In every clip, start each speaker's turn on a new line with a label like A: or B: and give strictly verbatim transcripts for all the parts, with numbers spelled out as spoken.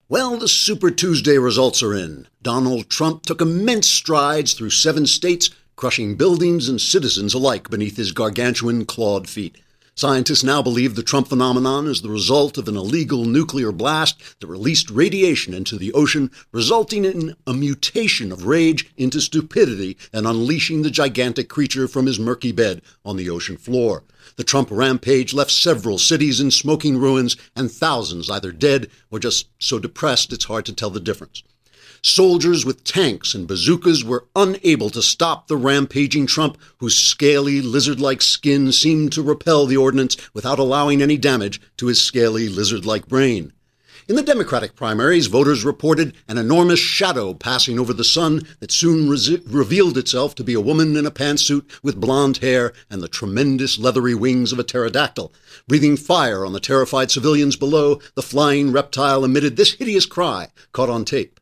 A: Well, the Super Tuesday results are in. Donald Trump took immense strides through seven states, crushing buildings and citizens alike beneath his gargantuan clawed feet. Scientists now believe the Trump phenomenon is the result of an illegal nuclear blast that released radiation into the ocean, resulting in a mutation of rage into stupidity and unleashing the gigantic creature from his murky bed on the ocean floor. The Trump rampage left several cities in smoking ruins and thousands either dead or just so depressed it's hard to tell the difference. Soldiers with tanks and bazookas were unable to stop the rampaging Trump, whose scaly, lizard-like skin seemed to repel the ordnance without allowing any damage to his scaly, lizard-like brain. In the Democratic primaries, voters reported an enormous shadow passing over the sun that soon re- revealed itself to be a woman in a pantsuit with blonde hair and the tremendous leathery wings of a pterodactyl. Breathing fire on the terrified civilians below, the flying reptile emitted this hideous cry, caught on tape.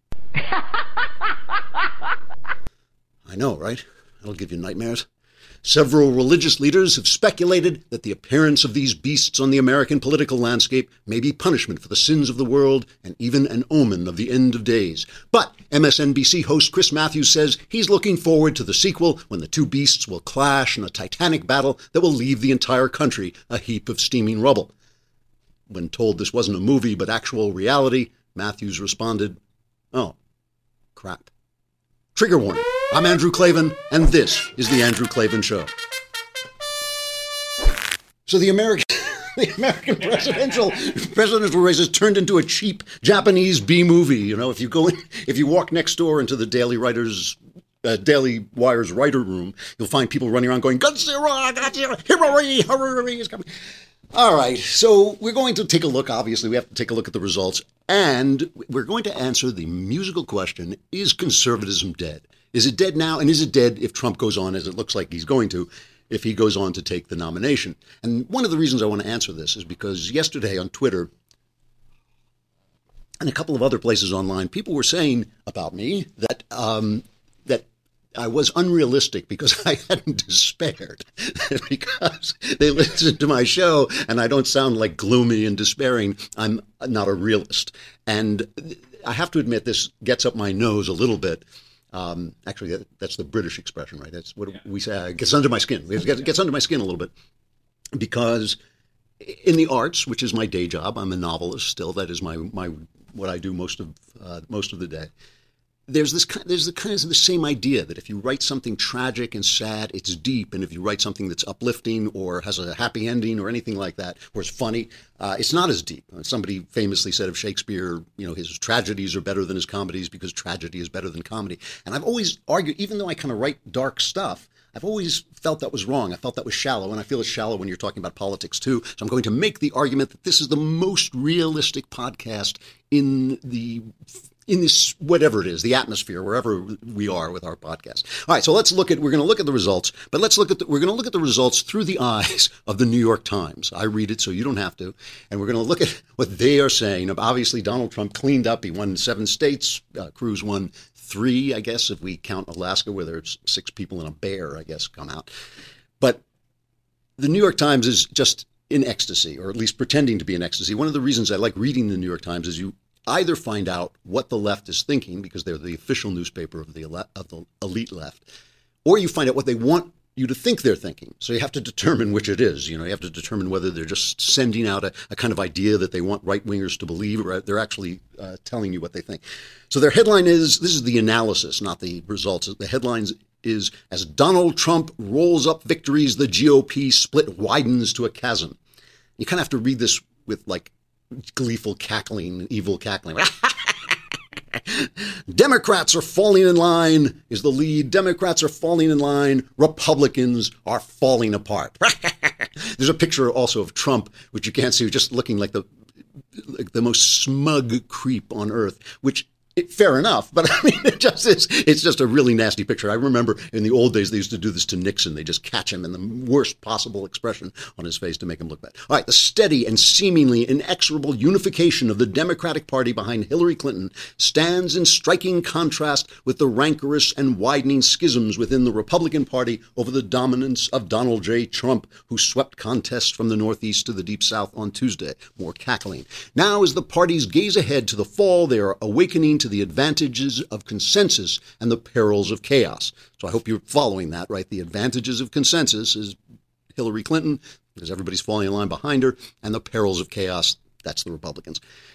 A: I know, right? That'll give you nightmares. Several religious leaders have speculated that the appearance of these beasts on the American political landscape may be punishment for the sins of the world and even an omen of the end of days. But M S N B C host Chris Matthews says he's looking forward to the sequel when the two beasts will clash in a titanic battle that will leave the entire country a heap of steaming rubble. When told this wasn't a movie but actual reality, Matthews responded, "Oh, crap." Trigger warning. I'm Andrew Klavan, and this is The Andrew Klavan Show. So the American the American presidential presidential race has turned into a cheap Japanese B-movie. You know, if you go in, if you walk next door into the Daily Writers uh, Daily Wire's writer room, you'll find people running around going, "Godzilla, Godzilla, Hirori, Hirori is coming." All right, so we're going to take a look. Obviously, we have to take a look at the results, and we're going to answer the musical question, is conservatism dead? Is it dead now, and is it dead if Trump goes on, as it looks like he's going to, if he goes on to take the nomination? And one of the reasons I want to answer this is because yesterday on Twitter and a couple of other places online, people were saying about me that um, that I was unrealistic because I hadn't despaired, because they listened to my show and I don't sound like gloomy and despairing. I'm not a realist. And I have to admit, this gets up my nose a little bit. Um, actually, that, that's the British expression, right? That's what we say. Uh, gets under my skin. It gets, gets under my skin a little bit, because in the arts, which is my day job, I'm a novelist still. That is my my what I do most of uh, most of the day. There's this kind, there's the kind of the same idea that if you write something tragic and sad, it's deep, and if you write something that's uplifting or has a happy ending or anything like that, or it's funny, uh, it's not as deep. Somebody famously said of Shakespeare, you know, his tragedies are better than his comedies because tragedy is better than comedy. And I've always argued, even though I kind of write dark stuff, I've always felt that was wrong. I felt that was shallow, and I feel it's shallow when you're talking about politics too. So I'm going to make the argument that this is the most realistic podcast in the in this, whatever it is, the atmosphere, wherever we are with our podcast. All right, so let's look at, we're going to look at the results, but let's look at, the, we're going to look at the results through the eyes of the New York Times. I read it, so you don't have to. And we're going to look at what they are saying. Obviously, Donald Trump cleaned up. He won seven states. Uh, Cruz won three, I guess, if we count Alaska, where there's six people and a bear, I guess, come out. But the New York Times is just in ecstasy, or at least pretending to be in ecstasy. One of the reasons I like reading the New York Times is you either find out what the left is thinking, because they're the official newspaper of the of the elite left, or you find out what they want you to think they're thinking. So you have to determine which it is. You know, you have to determine whether they're just sending out a, a kind of idea that they want right-wingers to believe, or they're actually uh, telling you what they think. So their headline is, this is the analysis, not the results. The headline is, as Donald Trump rolls up victories, the G O P split widens to a chasm. You kind of have to read this with like gleeful cackling, evil cackling. Democrats are falling in line is the lead. Democrats are falling in line. Republicans are falling apart. There's a picture also of Trump, which you can't see, just looking like the like the most smug creep on earth, which It, fair enough, but I mean, it just is, it's just a really nasty picture. I remember in the old days, they used to do this to Nixon. They just catch him in the worst possible expression on his face to make him look bad. All right, the steady and seemingly inexorable unification of the Democratic Party behind Hillary Clinton stands in striking contrast with the rancorous and widening schisms within the Republican Party over the dominance of Donald J. Trump, who swept contests from the Northeast to the Deep South on Tuesday. More cackling. Now, as the parties gaze ahead to the fall, they are awakening to the advantages of consensus and the perils of chaos. So I hope you're following that, right? The advantages of consensus is Hillary Clinton, because everybody's falling in line behind her, and the perils of chaos, that's the Republicans.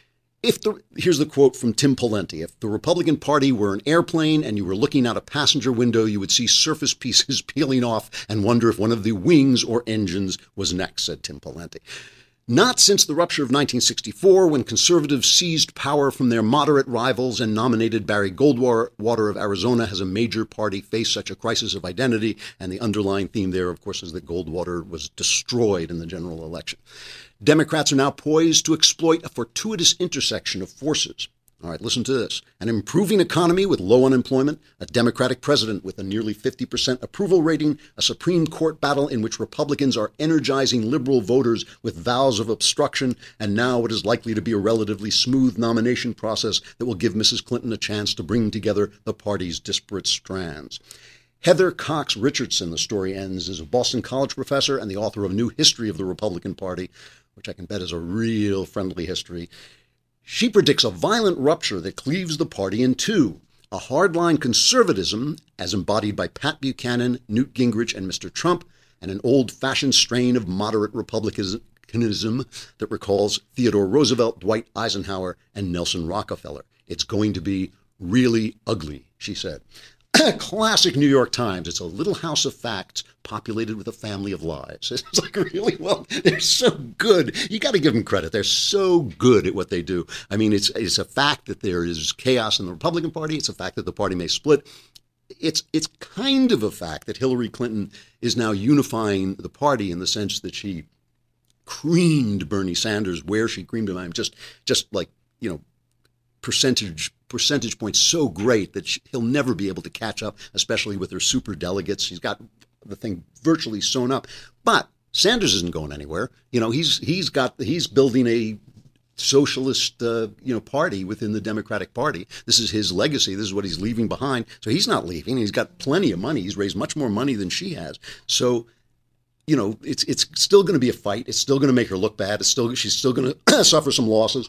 A: If the, here's the quote from Tim Pawlenty. If the Republican Party were an airplane and you were looking out a passenger window, you would see surface pieces peeling off and wonder if one of the wings or engines was next, said Tim Pawlenty. Not since the rupture of nineteen sixty-four, when conservatives seized power from their moderate rivals and nominated Barry Goldwater of Arizona, has a major party faced such a crisis of identity. And the underlying theme there, of course, is that Goldwater was destroyed in the general election. Democrats are now poised to exploit a fortuitous intersection of forces. All right, listen to this. An improving economy with low unemployment, a Democratic president with a nearly fifty percent approval rating, a Supreme Court battle in which Republicans are energizing liberal voters with vows of obstruction, and now what is likely to be a relatively smooth nomination process that will give Missus Clinton a chance to bring together the party's disparate strands. Heather Cox Richardson, the story ends, is a Boston College professor and the author of New History of the Republican Party, which I can bet is a real friendly history. She predicts a violent rupture that cleaves the party in two, a hardline conservatism, as embodied by Pat Buchanan, Newt Gingrich, and Mister Trump, and an old-fashioned strain of moderate republicanism that recalls Theodore Roosevelt, Dwight Eisenhower, and Nelson Rockefeller. It's going to be really ugly, she said. Classic New York Times. It's a little house of facts populated with a family of lies. It's like, really, well, they're so good. You got to give them credit. They're so good at what they do. I mean, it's it's a fact that there is chaos in the Republican Party. It's a fact that the party may split. It's it's kind of a fact that Hillary Clinton is now unifying the party in the sense that she creamed Bernie Sanders where she creamed him. I'm just just like, you know, percentage percentage points so great that she, he'll never be able to catch up, especially with her super delegates. She's got the thing virtually sewn up. But Sanders isn't going anywhere. You know, he's he's got he's building a socialist uh, you know party within the Democratic Party. This is his legacy. This is what he's leaving behind. So he's not leaving. He's got plenty of money. He's raised much more money than she has. So, you know, it's it's still going to be a fight. It's still going to make her look bad. It's still she's still going to suffer some losses.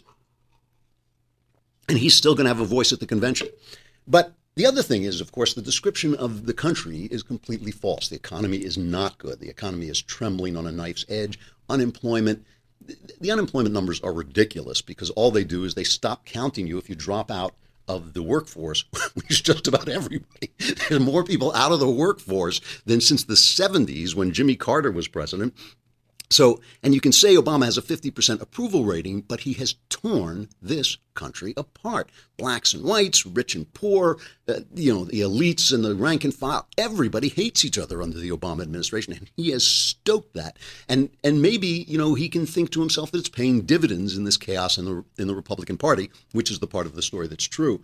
A: And he's still going to have a voice at the convention. But the other thing is, of course, the description of the country is completely false. The economy is not good. The economy is trembling on a knife's edge. Unemployment, the unemployment numbers are ridiculous because all they do is they stop counting you if you drop out of the workforce, which is just about everybody. There's more people out of the workforce than since the seventies when Jimmy Carter was president. So, and you can say Obama has a fifty percent approval rating, but he has torn this country apart. Blacks and whites, rich and poor, uh, you know, the elites and the rank and file, everybody hates each other under the Obama administration, and he has stoked that. And and maybe, you know, he can think to himself that it's paying dividends in this chaos in the in the Republican Party, which is the part of the story that's true.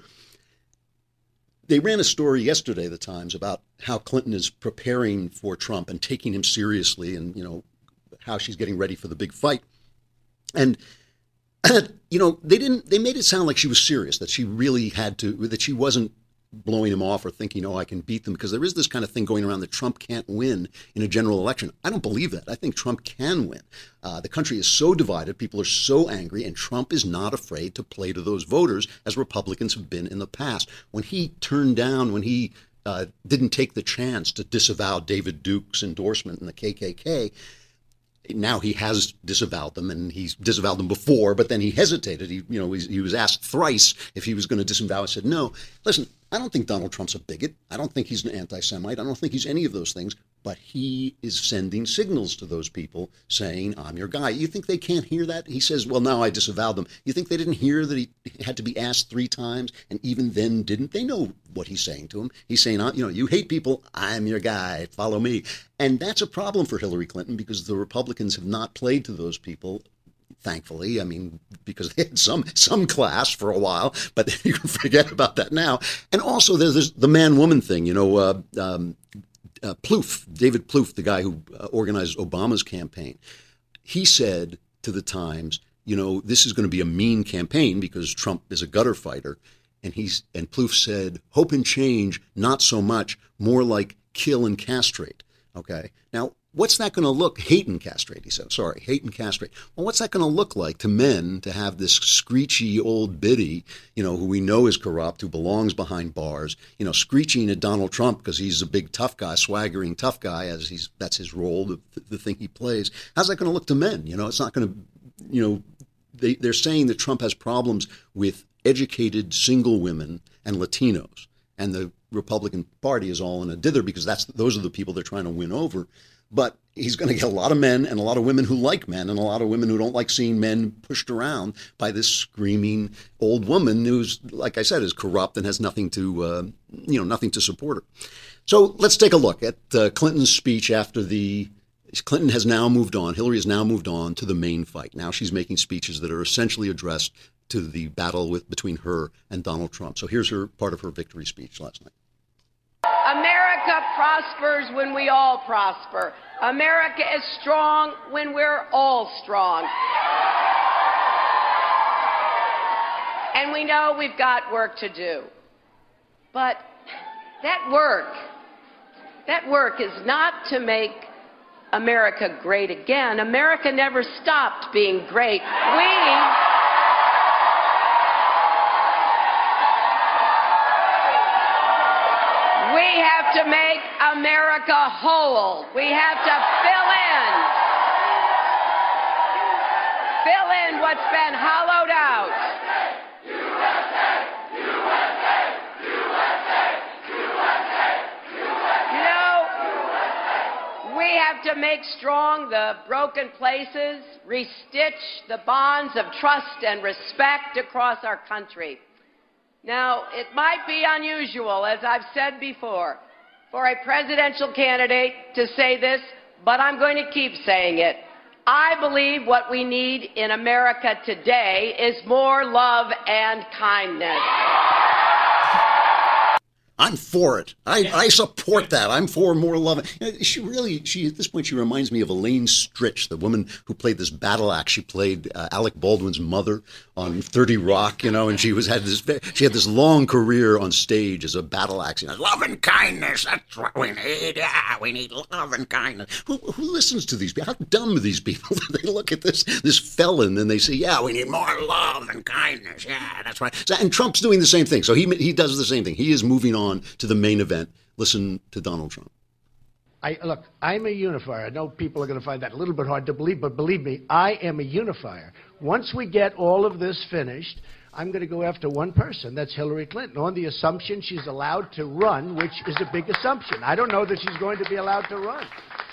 A: They ran a story yesterday, the Times, about how Clinton is preparing for Trump and taking him seriously, and, you know, how she's getting ready for the big fight. And, you know, they didn't, they made it sound like she was serious, that she really had to, that she wasn't blowing him off or thinking, oh, I can beat them, because there is this kind of thing going around that Trump can't win in a general election. I don't believe that. I think Trump can win. Uh, the country is so divided. People are so angry, and Trump is not afraid to play to those voters as Republicans have been in the past. When he turned down, when he uh, didn't take the chance to disavow David Duke's endorsement in the K K K, now he has disavowed them, and he's disavowed them before, but then he hesitated. He, you know, he, he was asked thrice if he was going to disavow. He said, no, listen, I don't think Donald Trump's a bigot. I don't think he's an anti-Semite. I don't think he's any of those things. But he is sending signals to those people saying, I'm your guy. You think they can't hear that? He says, well, now I disavowed them. You think they didn't hear that he had to be asked three times, and even then didn't? They know what he's saying to them. He's saying, you know, you hate people. I'm your guy. Follow me. And that's a problem for Hillary Clinton because the Republicans have not played to those people thankfully. I mean, because they had some some class for a while, but you can forget about that now. And also, there's this, the man-woman thing. You know, uh, um, uh, Plouffe, David Plouffe, the guy who uh, organized Obama's campaign, he said to the Times, you know, this is going to be a mean campaign because Trump is a gutter fighter. And he's and Plouffe said, hope and change, not so much, more like kill and castrate. Okay. Now, what's that going to look? Hate and castrate, he said. Sorry, hate and castrate. Well, what's that going to look like to men to have this screechy old biddy, you know, who we know is corrupt, who belongs behind bars, you know, screeching at Donald Trump because he's a big tough guy, swaggering tough guy, as he's that's his role, the, the thing he plays. How's that going to look to men? You know, it's not going to, you know, they, they're saying that Trump has problems with educated single women and Latinos, and the Republican Party is all in a dither because that's those are the people they're trying to win over. But he's going to get a lot of men and a lot of women who like men and a lot of women who don't like seeing men pushed around by this screaming old woman who's, like I said, is corrupt and has nothing to, uh, you know, nothing to support her. So let's take a look at uh, Clinton's speech after the Clinton has now moved on. Hillary has now moved on to the main fight. Now she's making speeches that are essentially addressed to the battle with between her and Donald Trump. So here's her part of her victory speech last night.
B: America prospers when we all prosper. America is strong when we're all strong. And we know we've got work to do. But that work, that work is not to make America great again. America never stopped being great. We We have to make America whole. We have to fill in, fill in what's been hollowed out. U S A, U S A, U S A, U S A, U S A. You know, we have to make strong the broken places, restitch the bonds of trust and respect across our country. Now, it might be unusual, as I've said before, for a presidential candidate to say this, but I'm going to keep saying it. I believe what we need in America today is more love and kindness.
A: I'm for it. I, I support that. I'm for more love. She really, she at this point, she reminds me of Elaine Stritch, the woman who played this battle axe. She played uh, Alec Baldwin's mother on thirty Rock, you know, and she was had this she had this long career on stage as a battle axe. You know, love and kindness. That's what we need. Yeah, we need love and kindness. Who, who listens to these people? How dumb are these people? They look at this this felon and they say, yeah, we need more love and kindness. Yeah, that's right. So, and Trump's doing the same thing. So he he does the same thing. He is moving on to the main event. Listen to Donald Trump.
C: I, look, I'm a unifier. I know people are going to find that a little bit hard to believe, but believe me, I am a unifier. Once we get all of this finished, I'm going to go after one person. That's Hillary Clinton, on the assumption she's allowed to run, which is a big assumption. I don't know that she's going to be allowed to run.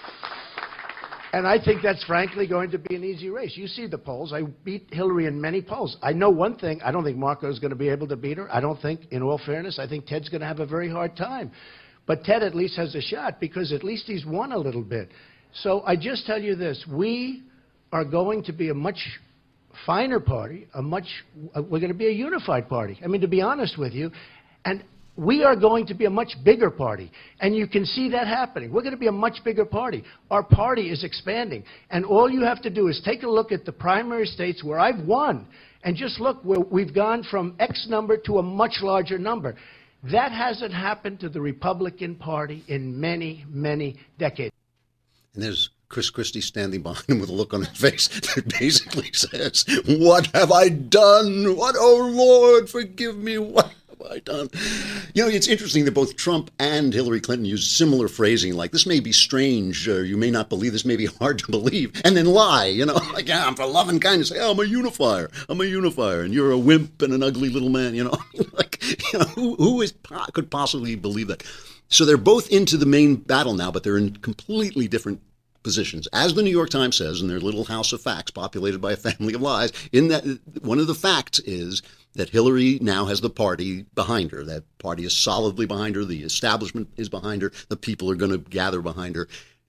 C: And I think that's frankly going to be an easy race. You see the polls. I beat Hillary in many polls. I know one thing. I don't think Marco's going to be able to beat her. I don't think, in all fairness, I think Ted's going to have a very hard time. But Ted at least has a shot because at least he's won a little bit. So I just tell you this. We are going to be a much finer party, a much, uh, we're going to be a unified party. I mean, to be honest with you. And we are going to be a much bigger party, and you can see that happening. We're going to be a much bigger party. Our party is expanding, and all you have to do is take a look at the primary states where I've won, and just look where we've gone from X number to a much larger number. That hasn't happened to the Republican Party in many, many decades.
A: And there's Chris Christie standing behind him with a look on his face that basically says, "What have I done? What, oh Lord, forgive me, what I done?" You know, it's interesting that both Trump and Hillary Clinton use similar phrasing, like, this may be strange, or you may not believe, this may be hard to believe, and then lie, you know, like, yeah, I'm for love and kindness. Say, oh, I'm a unifier. I'm a unifier, and you're a wimp and an ugly little man, you know. Like, you know, who, who is could possibly believe that? So they're both into the main battle now, but they're in completely different positions. As the New York Times says in their little house of facts populated by a family of lies, in that one of the facts is that Hillary now has the party behind her. That party is solidly behind her. The establishment is behind her. The people are going to gather behind her.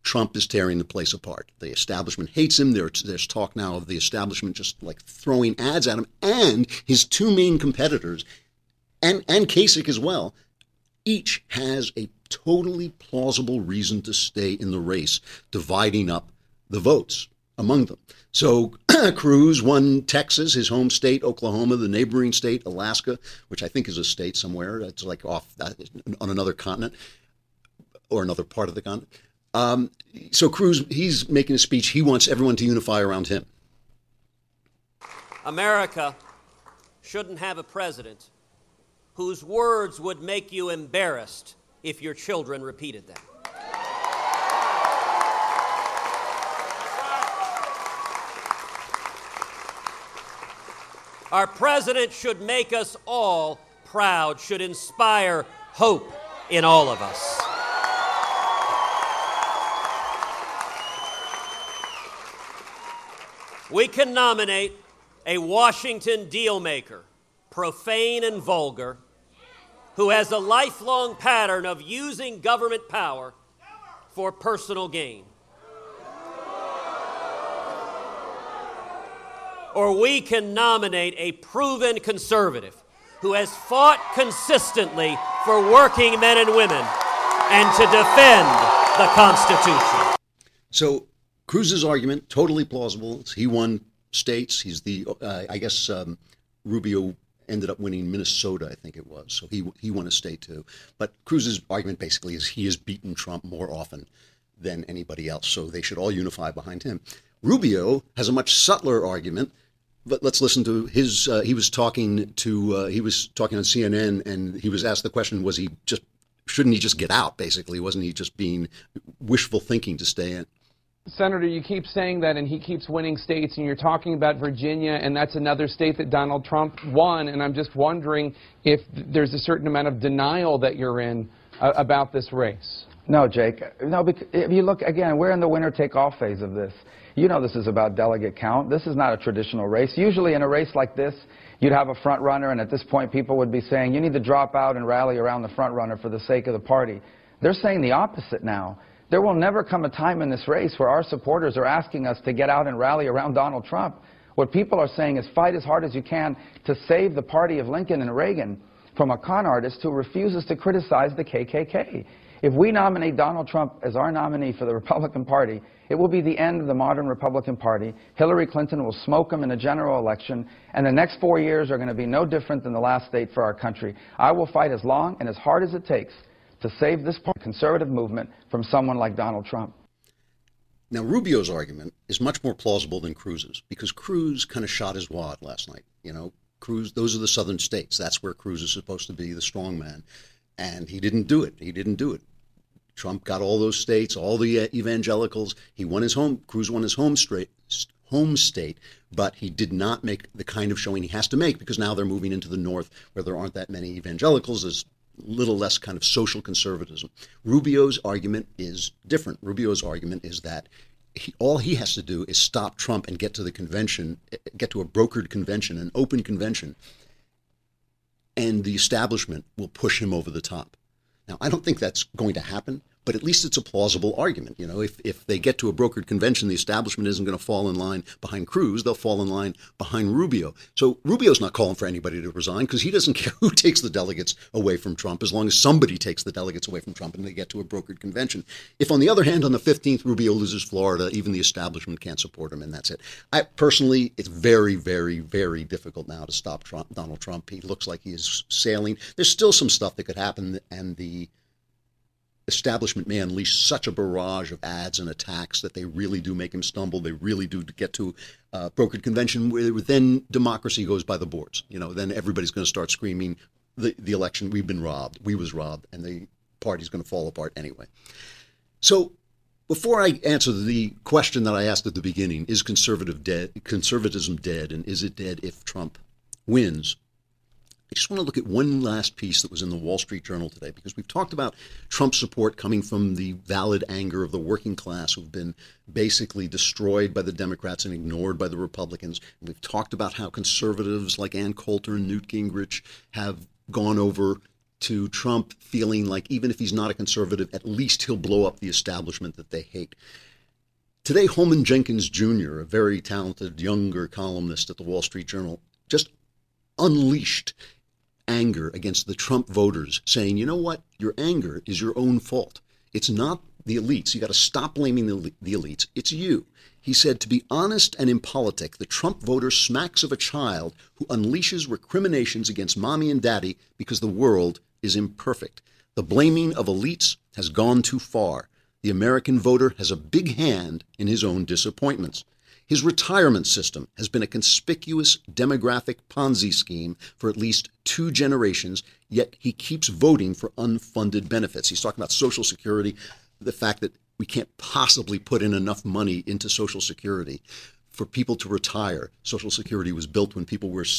A: Trump is tearing the place apart. The establishment hates him. There's, there's talk now of the establishment just like throwing ads at him. And his two main competitors, and, and Kasich as well, each has a totally plausible reason to stay in the race, dividing up the votes among them. So Cruz won Texas, his home state, Oklahoma, the neighboring state, Alaska, which I think is a state somewhere. It's like off on another continent or another part of the continent. Um, so Cruz, he's making a speech. He wants everyone to unify around him.
D: America shouldn't have a president whose words would make you embarrassed if your children repeated them. Our president should make us all proud, should inspire hope in all of us. We can nominate a Washington dealmaker, profane and vulgar, who has a lifelong pattern of using government power for personal gain. Or we can nominate a proven conservative who has fought consistently for working men and women and to defend the Constitution.
A: So Cruz's argument, totally plausible. He won states. He's the, uh, I guess um, Rubio ended up winning Minnesota, I think it was. So he he won a state too. But Cruz's argument basically is he has beaten Trump more often than anybody else. So they should all unify behind him. Rubio has a much subtler argument. But let's listen to his. Uh, he was talking to. Uh, he was talking on C N N, and he was asked the question: Was he just? Shouldn't he just get out? Basically, wasn't he just being wishful thinking to stay in?
E: Senator, you keep saying that, and he keeps winning states, and you're talking about Virginia, and that's another state that Donald Trump won. And I'm just wondering if there's a certain amount of denial that you're in uh, about this race.
F: No, Jake. No, because if you look again, we're in the winner-take-all phase of this. You know this is about delegate count. This is not a traditional race. Usually in a race like this, you'd have a front runner, and at this point people would be saying, you need to drop out and rally around the front runner for the sake of the party. They're saying the opposite now. There will never come a time in this race where our supporters are asking us to get out and rally around Donald Trump. What people are saying is fight as hard as you can to save the party of Lincoln and Reagan from a con artist who refuses to criticize the K K K. If we nominate Donald Trump as our nominee for the Republican Party, it will be the end of the modern Republican Party. Hillary Clinton will smoke him in a general election, and the next four years are going to be no different than the last state for our country. I will fight as long and as hard as it takes to save this conservative movement from someone like Donald Trump.
A: Now, Rubio's argument is much more plausible than Cruz's, because Cruz kind of shot his wad last night. You know, Cruz, those are the southern states. That's where Cruz is supposed to be the strong man. And he didn't do it. He didn't do it. Trump got all those states, all the evangelicals. He won his home. Cruz won his home straight, home state, but he did not make the kind of showing he has to make, because now they're moving into the north where there aren't that many evangelicals. There's a little less kind of social conservatism. Rubio's argument is different. Rubio's argument is that he, all he has to do is stop Trump and get to the convention, get to a brokered convention, an open convention, and the establishment will push him over the top. Now, I don't think that's going to happen, but at least it's a plausible argument. You know, if, if they get to a brokered convention, the establishment isn't going to fall in line behind Cruz. They'll fall in line behind Rubio. So Rubio's not calling for anybody to resign, because he doesn't care who takes the delegates away from Trump, as long as somebody takes the delegates away from Trump and they get to a brokered convention. If, on the other hand, on the fifteenth, Rubio loses Florida, even the establishment can't support him, and that's it. I personally, it's very, very, very difficult now to stop Trump, Donald Trump. He looks like he is sailing. There's still some stuff that could happen, and the establishment may unleash such a barrage of ads and attacks that they really do make him stumble. They really do get to a brokered convention where then democracy goes by the boards. You know, then everybody's going to start screaming, the, the election, we've been robbed, we was robbed, and the party's going to fall apart anyway. So before I answer the question that I asked at the beginning, is conservative dead, conservatism dead, and is it dead if Trump wins? I just want to look at one last piece that was in the Wall Street Journal today, because we've talked about Trump support coming from the valid anger of the working class who've been basically destroyed by the Democrats and ignored by the Republicans. And we've talked about how conservatives like Ann Coulter and Newt Gingrich have gone over to Trump feeling like even if he's not a conservative, at least he'll blow up the establishment that they hate. Today, Holman Jenkins Junior, a very talented younger columnist at the Wall Street Journal, just unleashed anger against the Trump voters, saying, you know what, your anger is your own fault. It's not the elites. You got to stop blaming the, the elites. It's you. He said, to be honest and impolitic, the Trump voter smacks of a child who unleashes recriminations against mommy and daddy because the world is imperfect. The blaming of elites has gone too far. The American voter has a big hand in his own disappointments. His retirement system has been a conspicuous demographic Ponzi scheme for at least two generations, yet he keeps voting for unfunded benefits. He's talking about Social Security, the fact that we can't possibly put in enough money into Social Security for people to retire. Social Security was built when people were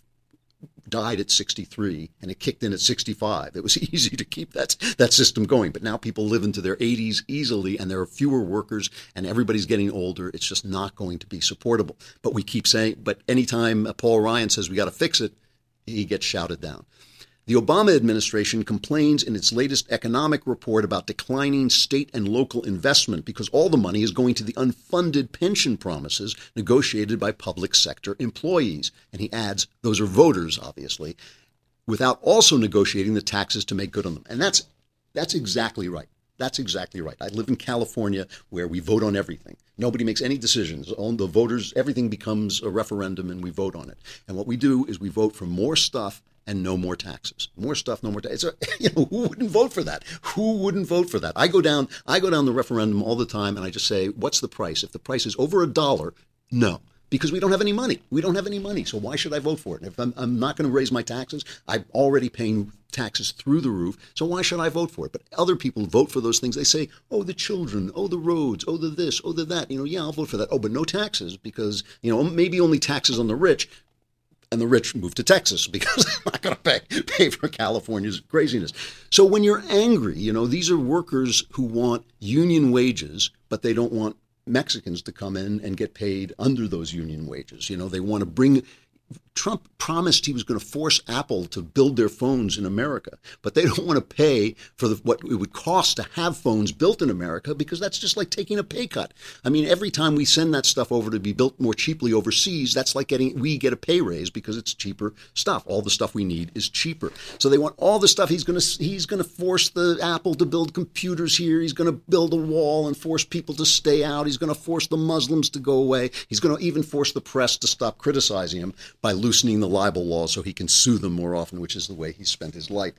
A: died at sixty-three, and it kicked in at sixty-five. It was easy to keep that that system going, but now people live into their eighties easily, and there are fewer workers, and everybody's getting older. It's just not going to be supportable. But we keep saying, but anytime Paul Ryan says we got to fix it, he gets shouted down. The Obama administration complains in its latest economic report about declining state and local investment because all the money is going to the unfunded pension promises negotiated by public sector employees. And he adds, those are voters, obviously, without also negotiating the taxes to make good on them. And that's that's exactly right. That's exactly right. I live in California where we vote on everything. Nobody makes any decisions. On the voters, everything becomes a referendum and we vote on it. And what we do is we vote for more stuff and no more taxes. More stuff, no more taxes. You know, who wouldn't vote for that? Who wouldn't vote for that? I go down, I go down the referendum all the time, and I just say, what's the price? If the price is over a dollar, no, because we don't have any money. We don't have any money, so why should I vote for it? If I'm, I'm not going to raise my taxes, I'm already paying taxes through the roof, so why should I vote for it? But other people vote for those things. They say, oh, the children, oh, the roads, oh, the this, oh, the that. You know, yeah, I'll vote for that. Oh, but no taxes because, you know, maybe only taxes on the rich. And the rich move to Texas because they're not going to pay pay for California's craziness. So when you're angry, you know, these are workers who want union wages, but they don't want Mexicans to come in and get paid under those union wages. You know, they want to bring Trump promised he was going to force Apple to build their phones in America, but they don't want to pay for the, what it would cost to have phones built in America because that's just like taking a pay cut. I mean, every time we send that stuff over to be built more cheaply overseas, that's like getting we get a pay raise because it's cheaper stuff. All the stuff we need is cheaper. So they want all the stuff. He's going to he's going to force the Apple to build computers here. He's going to build a wall and force people to stay out. He's going to force the Muslims to go away. He's going to even force the press to stop criticizing him by loosening the libel law so he can sue them more often, which is the way he spent his life.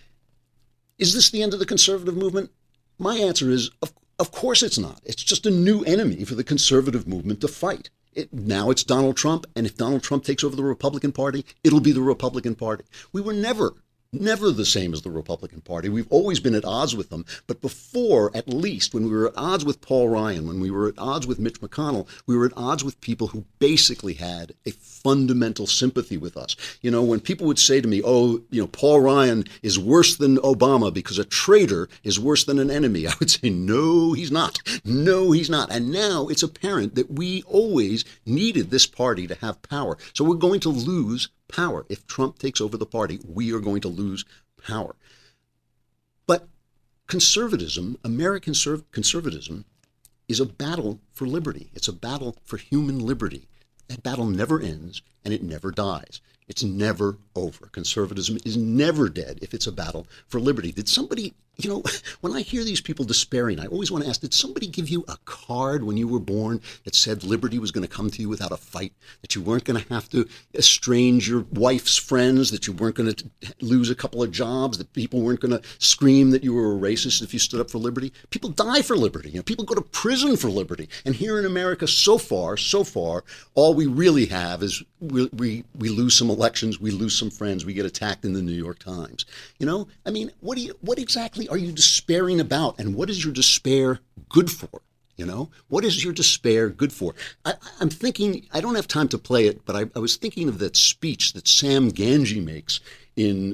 A: Is this the end of the conservative movement? My answer is, of, of course it's not. It's just a new enemy for the conservative movement to fight. It, now it's Donald Trump, and if Donald Trump takes over the Republican Party, it'll be the Republican Party. We were never Never the same as the Republican Party. We've always been at odds with them. But before, at least, when we were at odds with Paul Ryan, when we were at odds with Mitch McConnell, we were at odds with people who basically had a fundamental sympathy with us. You know, when people would say to me, oh, you know, Paul Ryan is worse than Obama because a traitor is worse than an enemy, I would say, no, he's not. No, he's not. And now it's apparent that we always needed this party to have power. So we're going to lose power. If Trump takes over the party, we are going to lose power. But conservatism, American conservatism, is a battle for liberty. It's a battle for human liberty. That battle never ends and it never dies. It's never over. Conservatism is never dead if it's a battle for liberty. Did somebody, you know, when I hear these people despairing, I always want to ask, did somebody give you a card when you were born that said liberty was going to come to you without a fight, that you weren't going to have to estrange your wife's friends, that you weren't going to lose a couple of jobs, that people weren't going to scream that you were a racist if you stood up for liberty? People die for liberty. You know, people go to prison for liberty. And here in America, so far, so far, all we really have is we we, we lose some elections, we lose some friends, we get attacked in the New York Times. You know, I mean, what do you, what exactly are you despairing about? And what is your despair good for? You know, what is your despair good for? I, I'm thinking, I don't have time to play it, but I, I was thinking of that speech that Sam Ganji makes in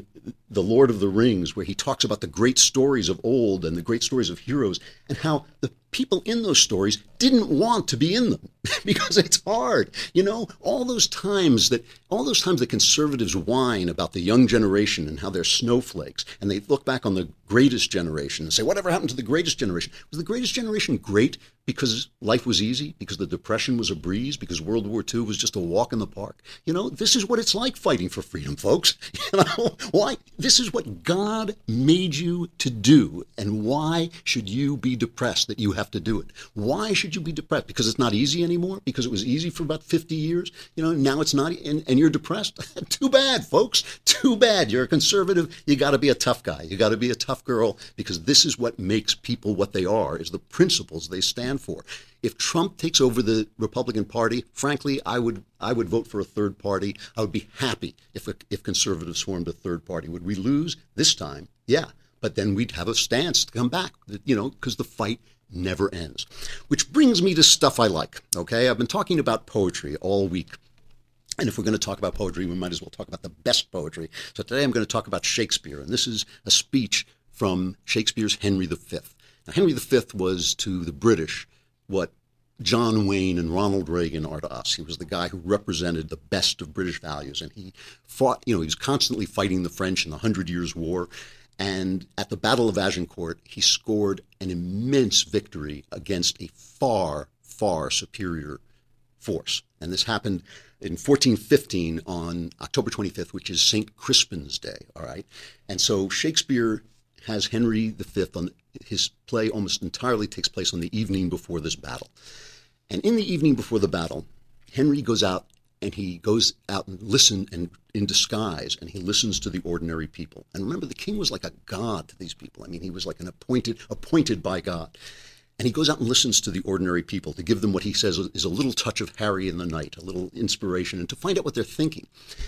A: The Lord of the Rings, where he talks about the great stories of old and the great stories of heroes, and how the people in those stories didn't want to be in them because it's hard. You know, all those times that all those times that conservatives whine about the young generation and how they're snowflakes, and they look back on the greatest generation and say, whatever happened to the greatest generation? Was the greatest generation great because life was easy, because the Depression was a breeze, because World War Two was just a walk in the park? You know, this is what it's like fighting for freedom, folks. You know, why? This is what God made you to do, and why should you be depressed that you have to do it? Why should you be depressed? Because it's not easy anymore? Because it was easy for about fifty years? You know, now it's not, and, and you're depressed? Too bad, folks. Too bad. You're a conservative. You got to be a tough guy. You got to be a tough girl, because this is what makes people what they are, is the principles they stand for. If Trump takes over the Republican Party, frankly, I would I would vote for a third party. I would be happy if if conservatives formed a third party. Would we lose this time? Yeah, but then we'd have a stance to come back, you know, because the fight never ends. Which brings me to stuff I like, okay? I've been talking about poetry all week. And if we're going to talk about poetry, we might as well talk about the best poetry. So today I'm going to talk about Shakespeare, and this is a speech from Shakespeare's Henry the Fifth. Now, Henry the Fifth was to the British what John Wayne and Ronald Reagan are to us. He was the guy who represented the best of British values, and he fought, you know, he was constantly fighting the French in the Hundred Years' War. And at the Battle of Agincourt, he scored an immense victory against a far, far superior force. And this happened in fourteen fifteen on October twenty-fifth, which is Saint Crispin's Day, all right? And so Shakespeare has Henry the Fifth on his play almost entirely takes place on the evening before this battle. And in the evening before the battle, Henry goes out and he goes out and listen and in disguise, and he listens to the ordinary people. And remember, the king was like a god to these people. I mean, he was like an appointed, appointed by God. And he goes out and listens to the ordinary people to give them what he says is a little touch of Harry in the night, a little inspiration, and to find out what they're thinking.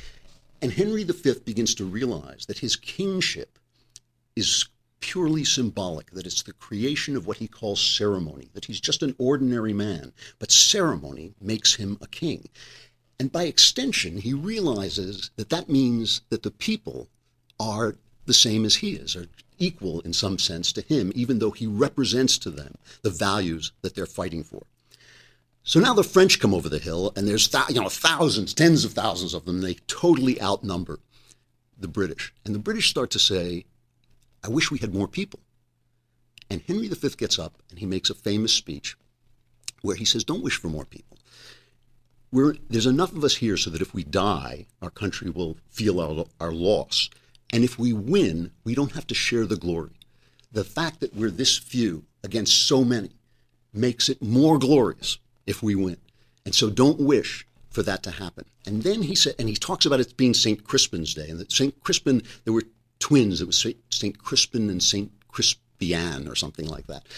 A: And Henry the Fifth begins to realize that his kingship is purely symbolic, that it's the creation of what he calls ceremony, that he's just an ordinary man, but ceremony makes him a king. And by extension, he realizes that that means that the people are the same as he is, are equal in some sense to him, even though he represents to them the values that they're fighting for. So now the French come over the hill, and there's th- you know thousands, tens of thousands of them. They totally outnumber the British. And the British start to say, I wish we had more people. And Henry the Fifth gets up and he makes a famous speech where he says, don't wish for more people. We're, there's enough of us here so that if we die, our country will feel our, our loss. And if we win, we don't have to share the glory. The fact that we're this few against so many makes it more glorious if we win. And so don't wish for that to happen. And then he said, and he talks about it being Saint Crispin's Day. And that Saint Crispin, there were twins. It was Saint Crispin and Saint Crispian or something like that.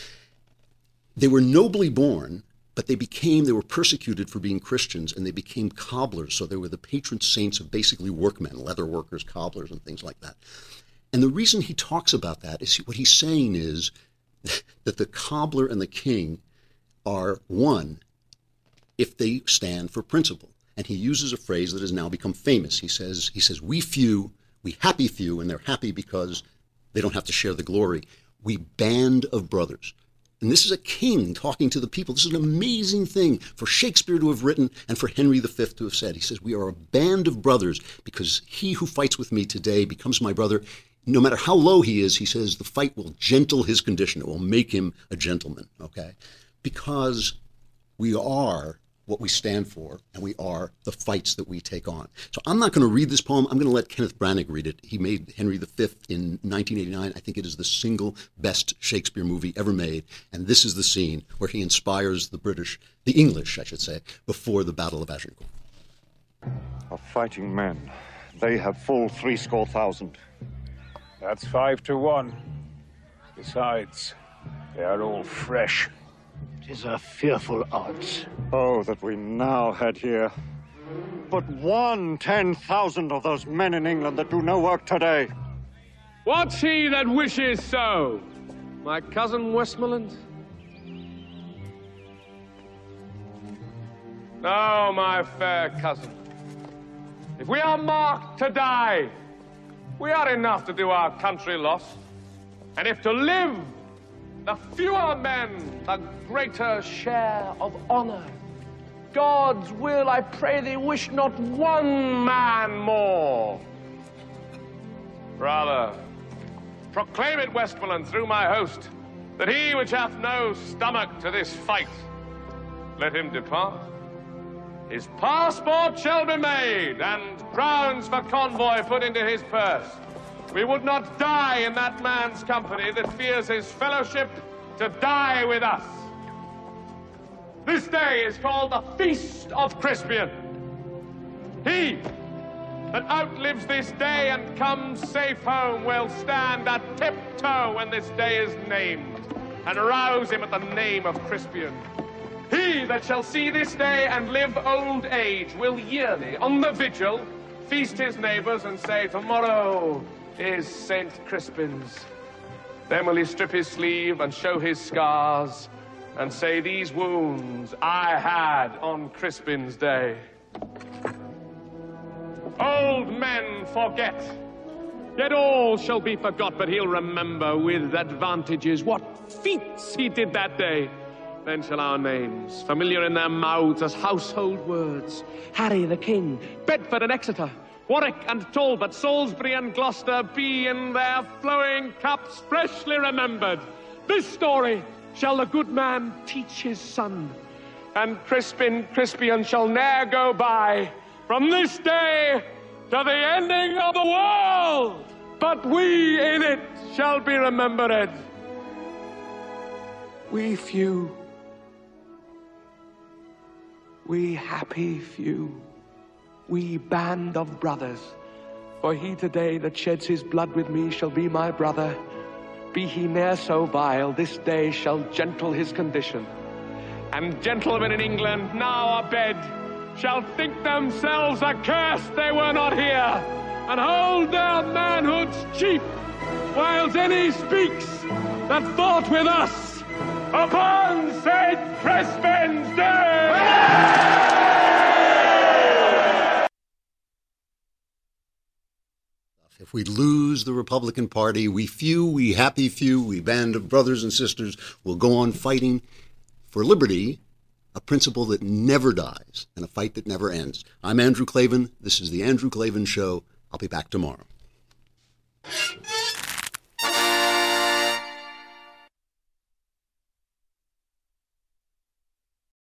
A: They were nobly born, but they became, they were persecuted for being Christians, and they became cobblers. So they were the patron saints of basically workmen, leather workers, cobblers, and things like that. And the reason he talks about that is what he's saying is that the cobbler and the king are one if they stand for principle. And he uses a phrase that has now become famous. He says, he says, we few, we happy few, and they're happy because they don't have to share the glory. We band of brothers. And this is a king talking to the people. This is an amazing thing for Shakespeare to have written and for Henry the Fifth to have said. He says, we are a band of brothers because he who fights with me today becomes my brother. No matter how low he is, he says, the fight will gentle his condition. It will make him a gentleman, okay? Because we are what we stand for, and we are the fights that we take on. So I'm not going to read this poem. I'm going to let Kenneth Branagh read it. He made Henry the Fifth in nineteen eighty-nine. I think it is the single best Shakespeare movie ever made. And this is the scene where he inspires the British, the English, I should say, before the Battle of Agincourt.
G: Of fighting men, they have full threescore thousand.
H: That's five to one. Besides, they are all fresh.
C: Tis a fearful odds.
G: Oh, that we now had here but one ten thousand of those men in England that do no work today.
H: What's he that wishes so? My cousin Westmoreland? No, my fair cousin. If we are marked to die,
I: we are enough to do our country loss. And if to live, the fewer men, the greater share of honor. God's will, I pray thee, wish not one man more. Rather, proclaim it, Westmoreland, through my host, that he which hath no stomach to this fight, let him depart. His passport shall be made, and crowns for convoy put into his purse. We would not die in that man's company that fears his fellowship to die with us. This day is called the Feast of Crispian. He that outlives this day and comes safe home will stand a tiptoe when this day is named, and rouse him at the name of Crispian. He that shall see this day and live old age will yearly, on the vigil, feast his neighbors and say, tomorrow is Saint Crispin's. Then will he strip his sleeve and show his scars and say, these wounds I had on Crispin's day. Old men forget, yet all shall be forgot, but he'll remember with advantages what feats he did that day. Then shall our names, familiar in their mouths as household words, Harry the King, Bedford and Exeter, Warwick and Talbot, Salisbury and Gloucester, be in their flowing cups freshly remembered. This story shall the good man teach his son, and Crispin Crispian shall ne'er go by from this day to the ending of the world, but we in it shall be remembered. We few, we happy few, we band of brothers, for he today that sheds his blood with me shall be my brother. Be he ne'er so vile, this day shall gentle his condition. And gentlemen in England now abed shall think themselves accursed they were not here, and hold their manhoods cheap, whiles any speaks that fought with us upon Saint Crispin's Day!
A: If we lose the Republican Party, we few, we happy few, we band of brothers and sisters will go on fighting for liberty, a principle that never dies and a fight that never ends. I'm Andrew Klavan. This is The Andrew Klavan Show. I'll be back tomorrow.